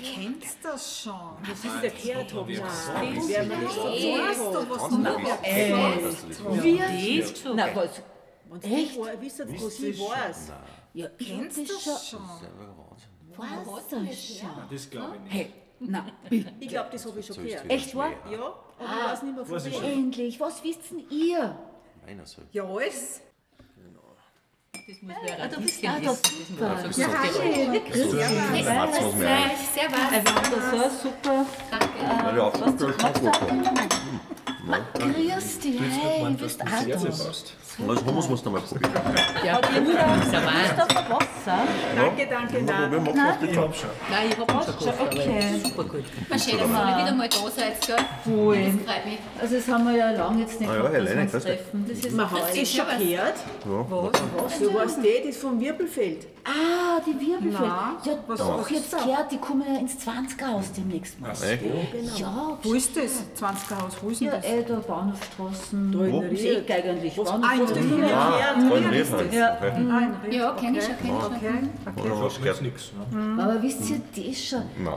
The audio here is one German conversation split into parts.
kennst das schon. Das ist der Kehrtopf. Weißt du, was noch Wirklich? Na, was? Echt? Wisst ihr, wo sie war? Ja, kennst du das schon? Was das schon? Das glaube ich nicht. Hey, na, bitte. Ich glaube, das habe ich schon gehört. Echt wahr? Ja, aber ich weiß nicht mehr von wem. Endlich, was wisst denn ihr? Einer soll. Ja, alles. Das muss wer ein Du bist bisschen auch wissen. super. Das muss Ja, man hallo, grüß dich. Mats muss mehr. Servus. Also so super. Weil der Auftrag ist schon gut. Grüß dich, hey, du bist Arthur. Also Hummus musst du mal probieren. Ja, Ist Wahnsinn. da Wasser? Danke, danke, Wir danke. machen das nicht. Ich hab schon. Nein, ich habe schon gekauft, aber Okay. super gut. Man schön, dass ihr wieder mal da seid, gell? Wohl. Das freut mich. Also das haben wir ja lange jetzt nicht Ah ja, gehabt, dass wir Helene, uns grüß dich. treffen. Das ist Man hat es schon gehört. Du weißt nicht, das ist vom Wirbelfeld. Ah, die Wirbelfeld. Na, Ja, was doch, machst jetzt du? gehört, die kommen ja ins 20er-Haus demnächst mal. Echt? Ja, Wo ist das? 20er Haus, wo ist denn ja, das? da Bahnhofstraßen. Da in Wo? der Ums Ried. Eck eigentlich. Ah, in Bahnhofstraßen. der Nähe. Voll Ried halt. Ja. Okay. Ja, kenn ich schon, kenn ich schon. Okay. Oder was Gibt's gehört? nichts. Aber wisst ihr das schon? Nein.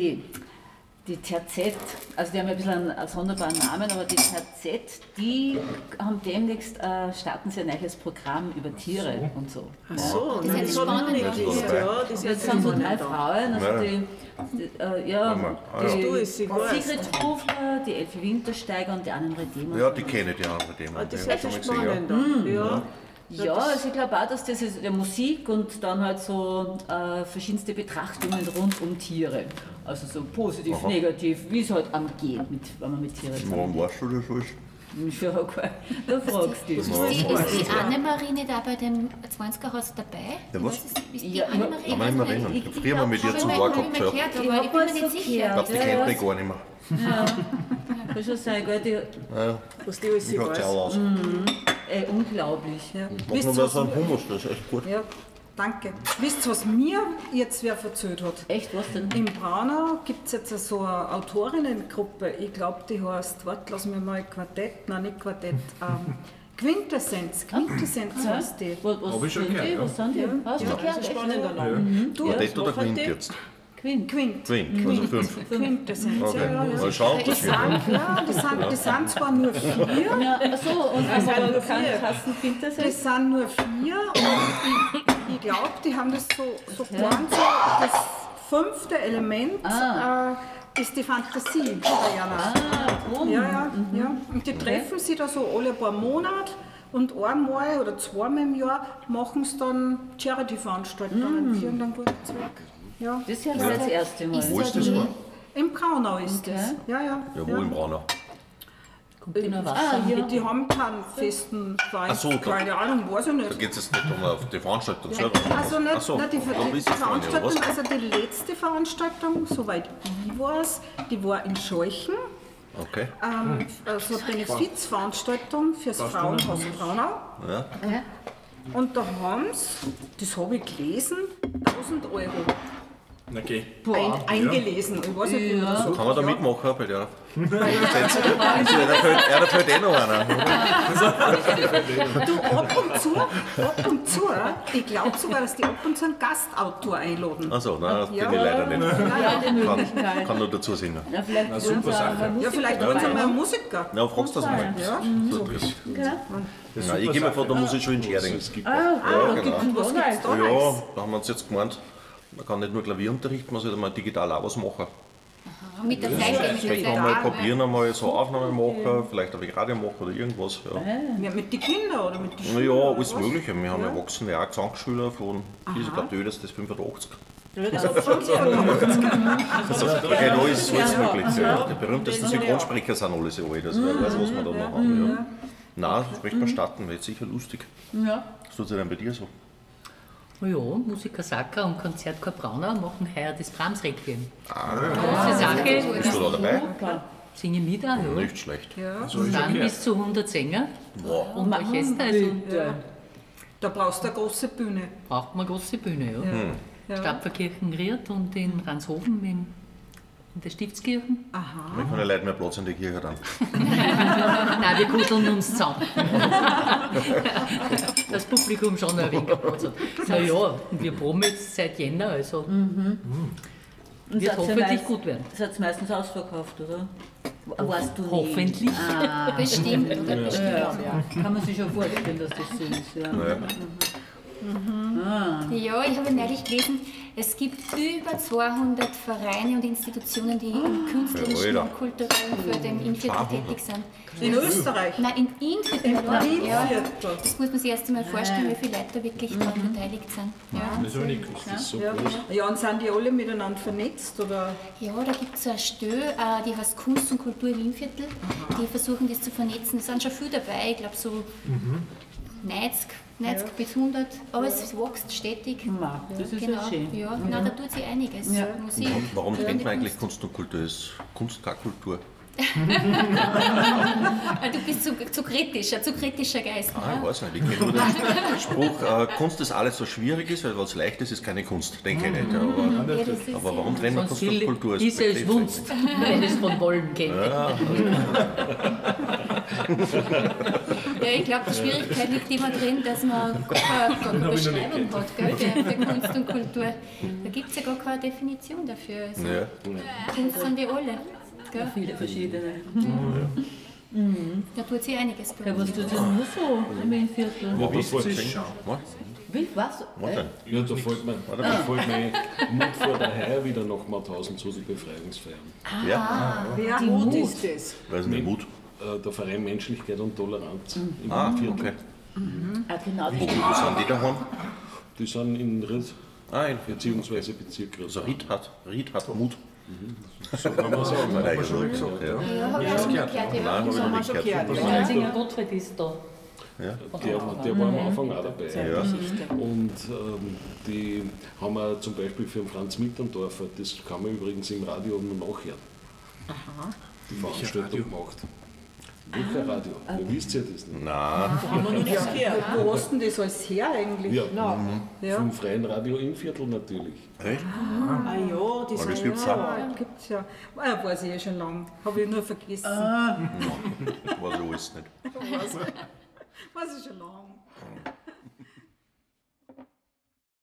Die TZ, also die haben ja ein bisschen einen sonderbaren Namen, aber die TZ, die haben demnächst, starten sie ein neues Programm über Tiere und so. Ach so, Das ist das hat spannend, man nicht ja. gelesen. Ja, das Jetzt ist sind so jetzt 3 Frauen, also Ja. ja, Mama. Ah, ja. Du, ist sie weiß. Sigrid Hofler, die Elfi Wintersteiger und die Annenre Demer. Ja, die kenne ich, die andere Themen. Ah, das Die hab ist ja ich schon mal gesehen, spannend. Ja. Ja, also ich glaube auch, dass das ist ja Musik und dann halt so verschiedenste Betrachtungen rund um Tiere. Also so positiv, Aha. negativ, wie es halt am geht, wenn man mit Tieren Ja. Warum weißt du das alles? Ja, okay. Da fragst du dich. Ist die Annemarie nicht auch bei dem 20er-Haus dabei? Ja, was? Ist die Ja, Annemarie? Kann man nicht mehr erinnern. Ich habe früher mal mit ihr zu Habe Wort ich gehabt. mal Ja. gehört, Ich aber ich hab bin mir was nicht so sicher. Ich gehört. glaube, die Ja, kennt ja. mich gar nicht mehr. Kann schon sein, gell? Die, Was die alles Ich schaut weiß. sehr aus. unglaublich. Ja. Mach Wisst noch ihr, mal so was einen Hummus, das ist echt gut. ja, danke. Wisst ihr, was mir jetzt wer erzählt hat? Echt, was denn? In Braunau gibt es jetzt so eine Autorinnengruppe, ich glaube, die heißt, warte, lass mich mal Quartett, nein, nicht Quartett, Quintessenz heißt die. Hab ich schon sind die? gehört, Was sind die? Hast du Das gehört? ist ein Echt? spannender Name. Du, Quartett oder was hat Quint die? jetzt? Quint. Quint, also 5. Quintessenz, Okay, ja, ja. mal schauen, ob das wird. Ja, die sind zwar nur 4, Ja, achso, und was sind aber nur kann 4. Kassen Quintessenz? das sind nur 4 und ich glaube, die haben das so gemeint, so das 5. Element ist die Fantasie, Diana. Ja, ja, ja. Und die treffen sich da so alle paar Monate und einmal oder zweimal im Jahr machen sie dann Charity-Veranstaltungen für einen guten Zweck. Ja. Das ist ja das erste Mal. Wo ist das mal? Im Braunau ist Okay. das. Ja, ja. Ja, wo im Braunau? Kommt die noch Wasser? Die haben keinen festen Verein. Ach so, da- keine Ahnung, weiß ich Da nicht. geht es jetzt nicht um die Veranstaltung selber. Also nicht, Ach so, nicht die, aber die ist es vorhin, oder Veranstaltung, was? also die letzte Veranstaltung, soweit ich weiß, die war in Scheuchen. Okay. So eine Benefizveranstaltung fürs Frauenhaus Braunau. Ja. Und da haben sie, das habe ich gelesen, 1000 € Okay. eingelesen. Ich weiß nicht, wie man das sagt. Kann man da mitmachen bei der? Da fällt eh noch einer. Du, ab und zu, ich glaube sogar, dass die ab und zu einen Gastautor einladen. Achso, nein, das bin Ja. ich leider nicht. Ja, die Möglichkeit. Kann nur dazu singen. Ja, vielleicht Na, super wollen sie auch Sache. mal Musik Ja, vielleicht wollen sie mal einen Musiker. Ja, fragst du das mal. Ja. So, das. Okay. Nein, ich gehe mal von der Musikschule in Scherding. Ah, genau. Was gibt's da Ja, Neues? da haben wir uns jetzt gemeint, man kann nicht nur Klavierunterricht, man sollte mal digital auch was machen. Mit der Zeit, mit Vielleicht der kann man Zeit. probieren, einmal so Aufnahmen machen, vielleicht ein Radio machen oder irgendwas. Ja, Ja, mit den Kindern oder mit den Schülern? ja oder alles was? Mögliche. Wir haben Erwachsene auch Gesangsschüler von, ich glaube, das ist 85. Also, genau, ist alles möglich. Ja. Die berühmtesten Synchronsprecher sind alle so alt, also wer weiß, was wir da noch haben. Ja. Nein, das möchte man starten, wird sicher lustig. Ja. Was tut sich denn bei dir so? Ja, Musiker Sacker und Konzertchor Braunau machen heuer das Brahms-Requiem. Große Bist Sache, du da dabei? singe ich mit auch, ja. Nicht schlecht. Und dann bis zu 100 Sänger und Orchester, also Da brauchst du eine große Bühne. braucht man eine große Bühne, ja. Ja. Stadtverkirchen Ried und in Ranshofen in der Stiftskirchen. Wir können Leute mehr Platz in der Kirche dann. Nein, wir kuscheln uns zusammen. Das Publikum schon ein wenig Platz hat. Naja, und wir proben jetzt seit Jänner, also Wird hoffentlich gut werden. Das hat es meistens ausverkauft, oder? Warst du nie? Hoffentlich. Bestimmt, oder? Bestimmt. Ja. Kann man sich schon vorstellen, dass das so ist. Ja. Ja, ich habe neulich gelesen, es gibt über 200 Vereine und Institutionen, die im künstlerischen und kulturellen für den Innviertel tätig sind. In Österreich? Nein, in Innviertel. Innviertel. Ja, das muss man sich erst einmal vorstellen, wie viele Leute da wirklich daran beteiligt sind. Ja. Das habe ich nicht gewusst, das ist so Ja. groß. Ja, und sind die alle miteinander vernetzt? Oder? Ja, da gibt es so eine Stelle, die heißt Kunst und Kultur im Innviertel. Die versuchen das zu vernetzen. Es sind schon viele dabei, ich glaube so 90 bis 100, aber es wächst stetig. Ja, das ist Genau. ja schön. Ja, nein, da tut sich einiges. Musik, Warum ja, trennt die man eigentlich Kunst und Kultur? Ist Kunst keine Kultur? Du bist zu kritischer Geist. Ah, ich weiß nicht. Ich kenne nur den Spruch, Kunst ist alles, was schwierig ist, weil was leicht ist, ist keine Kunst. Denke ich nicht. Ja, das ist Aber warum trennen wir Kunst und Kultur? Ist es Wunst, wenn es von Wollen geht. Ja, ich glaube, die Schwierigkeit liegt immer drin, dass man gar keine Beschreibung hat, gell, für Kunst und Kultur. Da gibt es ja gar keine Definition dafür. Also, Ja. Kunst sind wir alle. Gell? Viele verschiedene. Da tut sich einiges bei Ja, uns. was tut denn nur so im Innviertel? Ja, da fällt mir, Wie, was? Was denn? ja, da fällt mir Mut vor der Heuer wieder nach Mauthausen zu den Befreiungsfeiern. Ja? Wer Mut ist das? Weiß nicht, Mut. Der Verein Menschlichkeit und Toleranz im Ah, Viertel. okay. Genau, Wo sind die daheim? Die sind in Ried, Ah, in beziehungsweise Bezirk also Ried. Ried hat Mut. So kann man sagen. Nein, ich schon gesagt, ja. Ja, habe ich auch schon gehört. Nein, Ja. habe ich noch nicht gehört. Der Einziger Gottfried ist da. Der war am Anfang auch dabei. Ja. Und die haben wir zum Beispiel für den Franz Mittendorfer, das kann man übrigens im Radio nur nachhören. Die Veranstaltung gemacht. Welcher Radio? Wisst ihr das nicht? Nein, Haben wir noch nichts gehört. Wo hast denn das alles her eigentlich? Ja, Ja. vom Freien Radio Innviertel natürlich. echt? Ah ja, die das sind gibt's ja. auch. Ja, gibt's ja. Ah, weiß ich ja schon lange. Habe ich nur vergessen. Weiß ich alles nicht. Weiß ich schon lange.